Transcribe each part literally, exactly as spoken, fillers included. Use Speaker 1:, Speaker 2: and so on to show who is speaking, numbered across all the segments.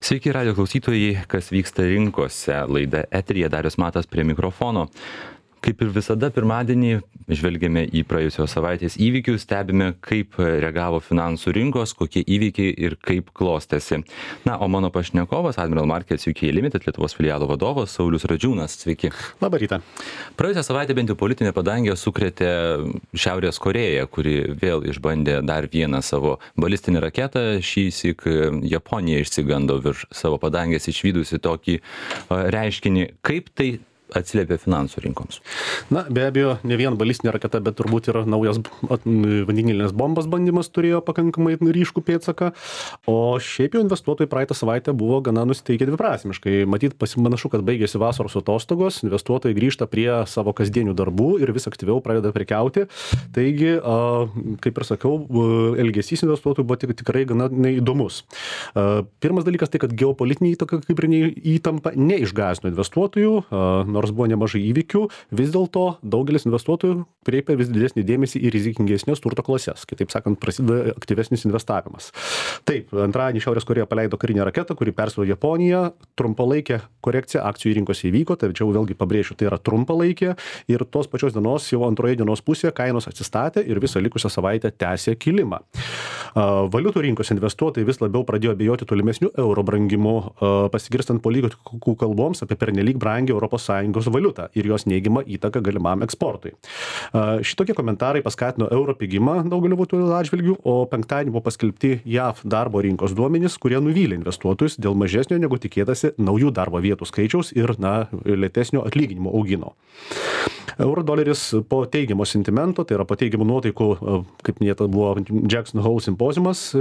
Speaker 1: Sveiki, radio klausytojai, kas vyksta rinkose. Laida eteryje, Darius Matas prie mikrofono. Kaip ir visada, pirmadienį žvelgiame į praėjusios savaitės įvykius, stebime, kaip reagavo finansų rinkos, kokie įvykiai ir kaip klostėsi. Na, o mano pašnekovas, Admiral Markets U K Limited Lietuvos filialo vadovas Saulius Radžiūnas. Sveiki.
Speaker 2: Labą rytą.
Speaker 1: Praėjusią savaitę bent jau politinė padangė sukrėtė Šiaurės Korėją, kuri vėl išbandė dar vieną savo balistinę raketą. Šįsyk Japonija išsigando virš savo padangės išvydusi tokį reiškinį. Kaip tai atsiliepia finansų rinkoms?
Speaker 2: Na, be abejo, ne vien balistinė raketa, bet turbūt ir naujas vandenilinės bombos bandymas turėjo pakankamai ryškų pėdsaką. O šiaip jau investuotojai praeitą savaitę buvo gana nusiteikę dviprasmiškai. Matyt, pasimanašu, kad baigėsi vasaros atostogos, investuotojai grįžta prie savo kasdienių darbų ir vis aktyviau pradeda prekiauti. Taigi, kaip ir sakiau, elgesys investuotojų buvo tik, tikrai gana neįdomus. Pirmas dalykas tai, kad geopolitinė įtaka, kaip ir įtampa, neišgąsdino investuotojų, nors buvo nemažai įvykių, vis dėlto daugelis investuotojų kreipia vis didesnį dėmesį į rizikingesnės turto klases. Kitaip sakant, prasideda aktyvesnis investavimas. Taip, antradienį Šiaurės Korėja paleido karinę raketą, kuri persvaro Japoniją. Trumpalaikė korekcija akcijų rinkose įvyko, tačiau vėlgi pabrėšiu, tai yra trumpalaikė ir tos pačios dienos, jau antroje dienos pusėje kainos atsistatė ir visą likusią savaitę tęsė kilimą. Valiutų rinkos investuotojai vis labiau pradėjo abejoti tolimesnių euro brangimu, pasigirstant politikų kalboms apie pernelyg brangią Europos Sąjungos valiutą ir jos neigiamą įtaką galimam eksportui. Šitokie komentarai paskatino euro pigimą daugelio valiutų atžvilgių, o penktadienį buvo paskelbti J A V darbo rinkos duomenys, kurie nuvylė investuotojus dėl mažesnio negu tikėtasi naujų darbo vietų skaičiaus ir na, lėtesnio atlyginimo augino. Euro doleris po teigiamo sentimento, tai yra po teigiamų nuotaikų, kaip minėta buvo Jackson Hole simpoziumas,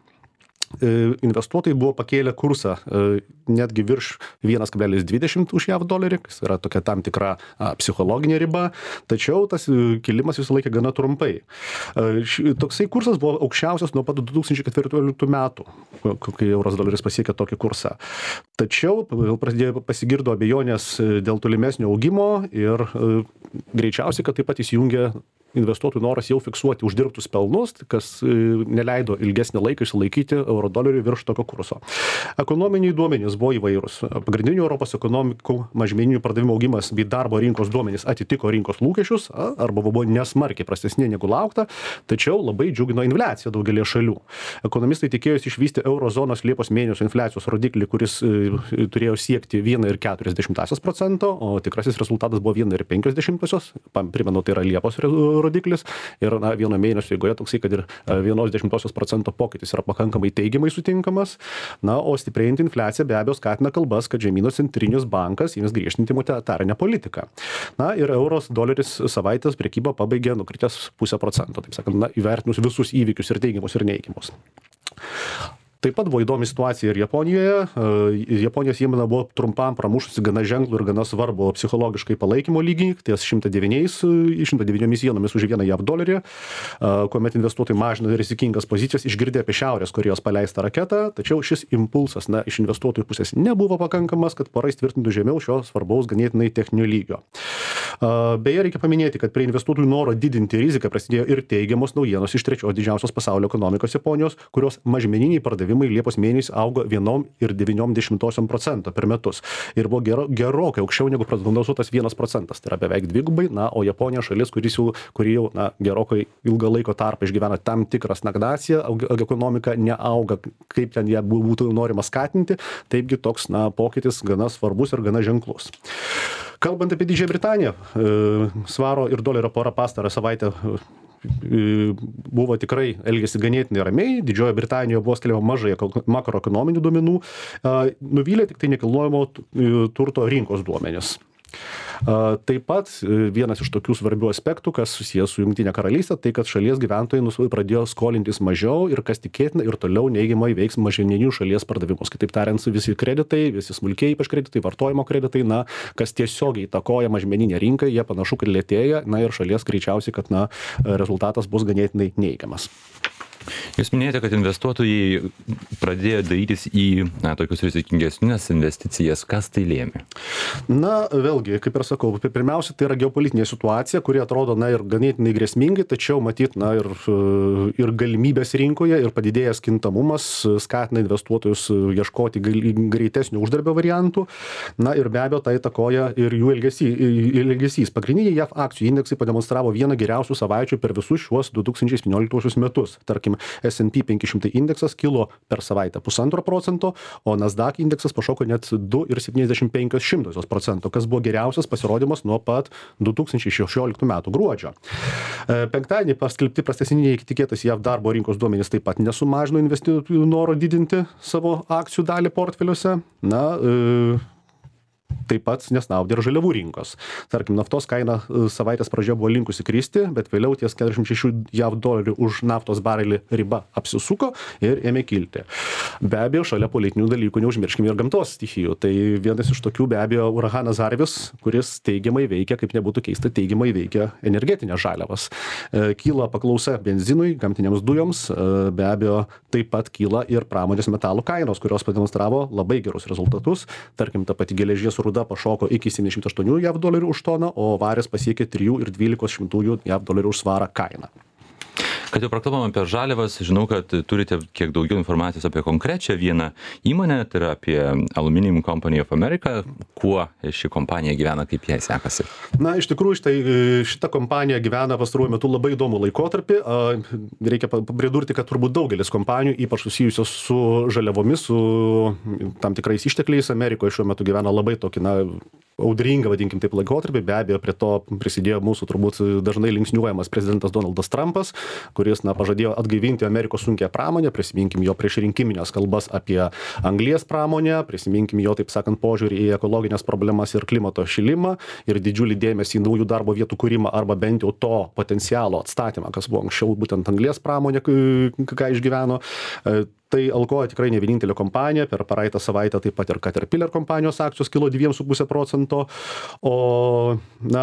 Speaker 2: investuotojai buvo pakėlę kursą netgi virš vienas kablelis dvidešimt už J A V dolerį, kas yra tokia tam tikra a, psichologinė riba, tačiau tas kilimas visą laiką gana trumpai. Toksai kursas buvo aukščiausias nuo pat du tūkstančiai keturioliktų metų, kai euros doleris pasiekė tokį kursą. Tačiau vėl prasidėjo pasigirdo abejonės dėl tolimesnio augimo ir greičiausiai, kad taip pat įsijungė investuotojų noras jau fiksuoti uždirbtus pelnus, kas neleido ilgesnį laiką išsilaikyti euro doleriui virš tokio kurso. Ekonominiai duomenys buvo įvairūs. Pagrindinių Europos ekonomikų mažmeninių pardavimų augimas bei darbo rinkos duomenys atitiko rinkos lūkesčius arba buvo nesmarkiai prastesni negu laukta, tačiau labai džiugino infliacija daugelį šalių. Ekonomistai tikėjosi išvysti euro zonos Liepos mėnesio infliacijos rodiklį, kuris turėjo siekti vieną ir keturias dešimtąsias procento, o tikrasis rezultatas buvo viena ir penkios dešimtosios. Primenu, tai yra Liepos rodiklis ir na, vieno mėnesio eigoje toksai, kad ir vienos dešimtosios procento pokytis yra pakankamai teigiamai sutinkamas. Na, o stiprėjant infliacija be abejo skatina kalbas, kad žemyno centrinis bankas įmes griežtinti monetarinę politiką. Na ir euros doleris savaitės prekybą pabaigė nukritęs pusę procento, taip sakant, na, įvertinus visus įvykius ir teigiamus ir neigiamus. Taip pat buvo įdomi situacija ir Japonijoje. Japonijos įmonė buvo trumpam pramušusi gana ženklų ir gana svarbu psichologiškai palaikymo lygį, ties šimtas devyniais jenomis už vieną J A V dolerį, kuomet investuotojai mažina rizikingas pozicijas, išgirdė apie Šiaurės Korėjos paleistą raketą, tačiau šis impulsas na, iš investuotojų pusės nebuvo pakankamas, kad pora įtvirtintų žemiau šio svarbaus ganėtinai techninio lygio. Beje, reikia paminėti, kad prie investuotojų noro didinti riziką prasidėjo ir teigiamos naujienos iš trečios didžiausios pasaulio ekonomikos Japonijos, kurios mažmeniniai pardavimai Liepos mėnesį augo vienom ir devyniom dešimtosiom procento per metus. Ir buvo gero, gerokai aukščiau negu prognozuotas vienas procentas. Tai yra beveik dvigubai, na, o Japonija šalis, kuris jau, kuri jau na, gerokai ilgą laiko tarpą išgyvena tam tikrą stagnaciją, ekonomika neauga, kaip ten ją būtų norima skatinti, taipgi toks na, pokytis gana svarbus ir gana ženklus. Kalbant apie Didžiąją Britaniją, svaro ir dolerio pora pastarą savaitę buvo tikrai elgėsi ganėtinai ramiai. Didžiojoje Britanijoje buvo skelbiama mažai makroekonominių duomenų, nuvylė tik tai nekilnojamo turto rinkos duomenys. Taip pat vienas iš tokių svarbių aspektų, kas susijęs su Jungtinė karalystė, tai kad šalies gyventojai pradėjo skolintis mažiau ir kas tikėtina ir toliau neigiamai veiks mažmeninių šalies pardavimus. Kitaip tariant, visi kreditai, visi smulkiai ypač kreditai, vartojimo kreditai, na, kas tiesiogiai įtakoja mažmeninę rinką, jie panašu, kad lėtėja, na ir šalies greičiausiai, kad na, rezultatas bus ganėtinai neigiamas.
Speaker 1: Jūs minėjote, kad investuotojai pradėjo darytis į na, tokius rizikingesnės investicijas. Kas tai lėmė?
Speaker 2: Na, vėlgi, kaip ir sakau, pirmiausia, tai yra geopolitinė situacija, kuri atrodo, na, ir ganėtinai grėsmingai, tačiau matyt, na, ir, ir galimybės rinkoje, ir padidėjęs kintamumas skatina investuotojus ieškoti greitesnių uždarbio variantų. Na, ir be abejo, tai įtakoja ir jų elgesys. Pagrindiniai J A V akcijų indeksai pademonstravo vieną geriausių savaičių per visus šiuos du tūkstančiai septynioliktuosius metus. Tarkim, S and P penki šimtai indeksas kilo per savaitę pusantro procento, o Nasdaq indeksas pašoko net du ir septyniasdešimt penkios šimtosios procento, kas buvo geriausias pasirodymas nuo pat du tūkstančiai šešioliktų metų gruodžio. Penktadienį paskelbti prastesniai tikėtas J A V darbo rinkos duomenys taip pat nesumažino investuotojų noro didinti savo akcijų dalį portfeliuose. Na, e, taip pat nesnaudė ir žaliavų rinkos. Tarkim, naftos kaina savaitės pradžioje buvo linkusi kristi, bet vėliau ties keturiasdešimt šešių J A V dolerių už naftos barelį riba apsisuko ir ėmė kilti. Be abejo, šalia politinių dalykų neužmirškime ir gamtos stichijų. Tai vienas iš tokių be abejo uraganas Harvis, kuris teigiamai veikia, kaip nebūtų keista, teigiamai veikia energetinės žaliavas. E, kyla paklausa benzinui, gamtinėms dujoms, e, be abejo taip pat kyla ir pramonės metalų kainos, kurios pademonstravo labai gerus rezultatus. Tarkim, ta pati geležies rūda pašoko iki septyniasdešimt aštuonių J A V dolerių už toną, o varis pasiekė trijų ir dvylikos šimtųjų J A V dolerių už svarą kainą.
Speaker 1: Kad jau prakalbam apie žaliavas, žinau, kad turite kiek daugiau informacijos apie konkrečią vieną įmonę, tai yra apie Aluminium Company of America. Kuo ši kompanija gyvena, kaip jai sekasi?
Speaker 2: Na, iš tikrųjų, štai, šita kompanija gyvena pastaruoju metu labai įdomų laikotarpį. Reikia pridurti, kad turbūt daugelis kompanijų, ypač susijusios su žaliavomis, su tam tikrais ištekliais, Amerikoje šiuo metu gyvena labai tokį, na, audringą, vadinkim taip, laikotarpį. Be abejo, prie to prisidėjo mūsų turbūt dažnai linksniuojamas prezidentas Donaldas Trumpas, kuris, na, pažadėjo atgaivinti Amerikos sunkią pramonę, prisiminkim jo priešrinkiminės kalbas apie anglies pramonę, prisiminkim jo, taip sakant, požiūrį į ekologinės problemas ir klimato šilimą ir didžiulį dėmesį į naujų darbo vietų kūrimą arba bent jau to potencialo atstatymą, kas buvo anksčiau būtent anglies pramonė, ką išgyveno. Tai Alcoa tikrai ne vienintelė kompanija, per praeitą savaitę taip pat ir Caterpillar kompanijos akcijos kilo dviem su puse procento, o, na,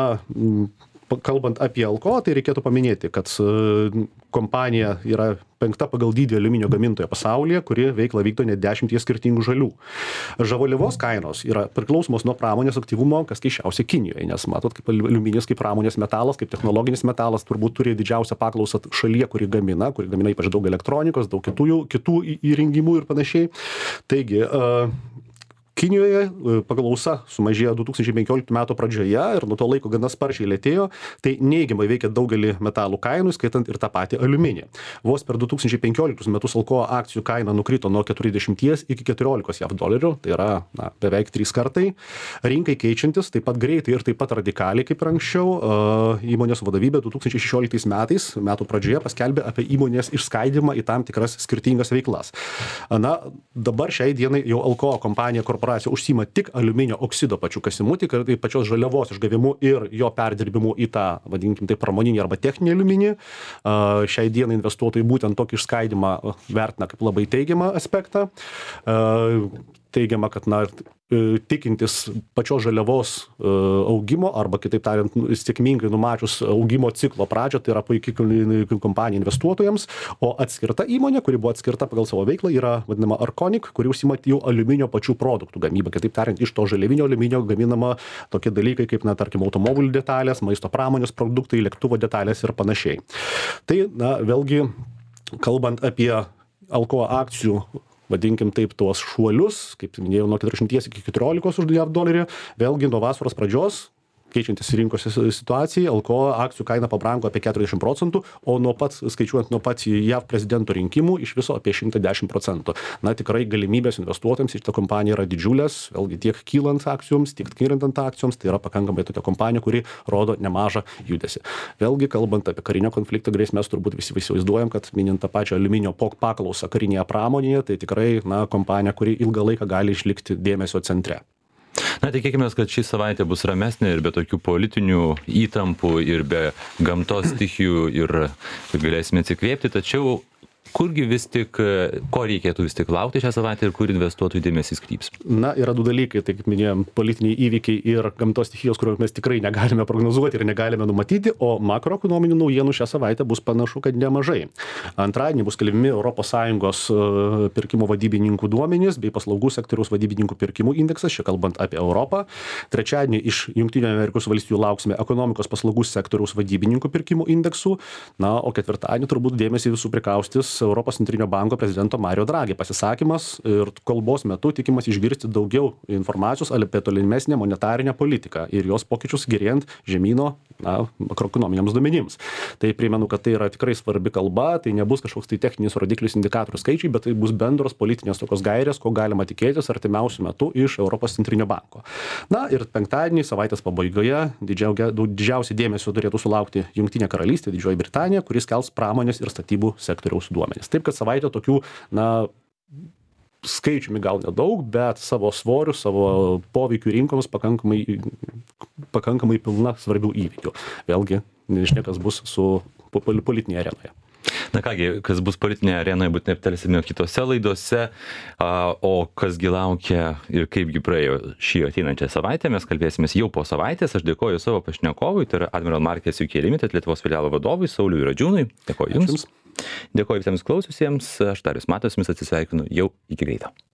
Speaker 2: kalbant apie Alcoa, tai reikėtų paminėti, kad kompanija yra penkta pagal dydį aliuminio gamintoja pasaulyje, kuri veiklą vykdo net dešimties skirtingų žalių. Žaliavos kainos yra priklausomos nuo pramonės aktyvumo, kas keisčiausia Kinijoje, nes matot, kaip aliuminis, kaip pramonės metalas, kaip technologinis metalas turbūt turi didžiausią paklausą šalyje, kuri gamina, kuri gamina ypač daug elektronikos, daug kitų, kitų įrengimų ir panašiai. Taigi, uh, Kinijoje paklausa sumažėjo du tūkstančiai penkioliktų metų pradžioje ir nuo to laiko gana sparčiai lėtėjo, tai neigiamai veikia daugelį metalų kainų, skaitant ir tą patį aliuminį. Vos per du tūkstančiai penkioliktus metus Alcoa akcijų kaina nukrito nuo keturiasdešimties iki keturiolikos J A V dolerių, tai yra, na, beveik trys kartai. Rinkai keičiantis taip pat greitai ir taip pat radikaliai kaip ir anksčiau, įmonės vadovybė du tūkstančiai šešioliktais metais, metų pradžioje, paskelbė apie įmonės išskaidymą į tam tikras skirtingas veiklas. Na, dabar šiai dienai jau Alcoa kompanija korporacija užsima tik aliuminio oksido pačių kasimu, tik tai pačios žaliavos išgavimu ir jo perdirbimu į tą, vadinkim, tai pramoninį arba techninį aliuminį. Šiai dienai investuotojai būtent tokį išskaidymą vertina kaip labai teigiamą aspektą. Teigiama, kad, na, tikintis pačios žaliavos augimo arba, kitaip tariant, sėkmingai numačius augimo ciklo pradžią, tai yra puikiai kompanija investuotojams, o atskirta įmonė, kuri buvo atskirta pagal savo veiklą, yra vadinama Arconic, kuri užsima jau aliuminio pačių produktų gamybą. Kitaip tariant, iš to žaliavinio aliuminio gaminama tokie dalykai kaip, na, tarkim, automobilių detalės, maisto pramonės produktai, lėktuvo detalės ir panašiai. Tai, na, vėlgi, kalbant apie Alcoa akcijų, vadinkim taip, tuos šuolius, kaip minėjau, nuo keturiasdešimties iki keturiolikos už J A V dolerį, vėlgi nuo vasaros pradžios, keičiantis rinkos situacijai, Alcoa akcijų kaina pabrango apie keturiasdešimt procentų, o nuo pat, skaičiuojant nuo pat J A V prezidento rinkimų, iš viso apie šimtą dešimt procentų. Na, tikrai galimybės investuotojams į šitą kompaniją yra didžiulės, vėlgi tiek kylant akcijoms, tiek krintant akcijoms, tai yra pakankamai tokia kompanija, kuri rodo nemažą judesį. Vėlgi, kalbant apie karinio konflikto grėsmės, turbūt visi įsivaizduojam, kad minint tą pačią aliuminio paklausą karinėje pramonėje, tai tikrai, na, kompanija, kuri ilgą laiką gali išlikti dėmesio centre.
Speaker 1: Na, tikėkime, kad ši savaitė bus ramesnė ir be tokių politinių įtampų ir be gamtos stichijų ir galėsime atsikvėpti, tačiau Kurgi vis tik, ko reikėtų vis tik laukti šią savaitę ir kur investuotojų dėmesys kryps?
Speaker 2: Na, yra du dalykai, tai kaip minėjom, politiniai įvykiai ir gamtos stichijos, kurių mes tikrai negalime prognozuoti ir negalime numatyti, o makroekonominių naujienų šią savaitę bus panašu, kad nemažai. Antradienį bus skelbiami Europos Sąjungos pirkimų vadybininkų duomenys bei paslaugų sektoriaus vadybininkų pirkimų indeksas, čia kalbant apie Europą. Trečiadienį iš Jungtinių Amerikos valstijų lauksime ekonomikos paslaugų sektoriaus vadybininkų pirkimų indeksų. Na, o ketvirtadienį turbūt dėmesį visų prikaustys Europos centrinio banko prezidento Mario Draghi pasisakymas ir kalbos metu tikimas išgirsti daugiau informacijos apie tolimesnę monetarinę politiką ir jos pokyčius gerėjant žemyno na, makroekonominiams duomenims. Tai primenu, kad tai yra tikrai svarbi kalba, tai nebus kažkoks tai techninis rodiklis indikatorių skaičiai, bet tai bus bendros politinės tokios gairės, ko galima tikėtis artimiausių metų iš Europos centrinio banko. Na ir penktadienį savaitės pabaigoje didžiausia, didžiausiai dėmesio turėtų sulaukti Jungtinė karalystė, Didžioji Britanija, kuris kels pramonės ir statybų sektoriaus duomenis. Taip, kad savaitė tokių, na, skaičiumi gal nedaug, bet savo svoriu, savo poveikiu rinkoms pakankamai, pakankamai pilna svarbių įvykių. Vėlgi, nežinia, kas bus su politinėje arenoje.
Speaker 1: Na kągi, kas bus politinėje arenoje, būtinai aptarsime kitose laidose, o kasgi laukia ir kaipgi praėjo šį ateinančią savaitę, mes kalbėsime jau po savaitės. Aš dėkoju savo pašnekovui, tai yra Admiral Markets U K Limited Lietuvos filialo vadovui Sauliui Radžiūnui. Dėkoju Jums. Dėkoju visiems klausiusiems, aš Darius Matas, jumis atsisveikinu jau iki greito.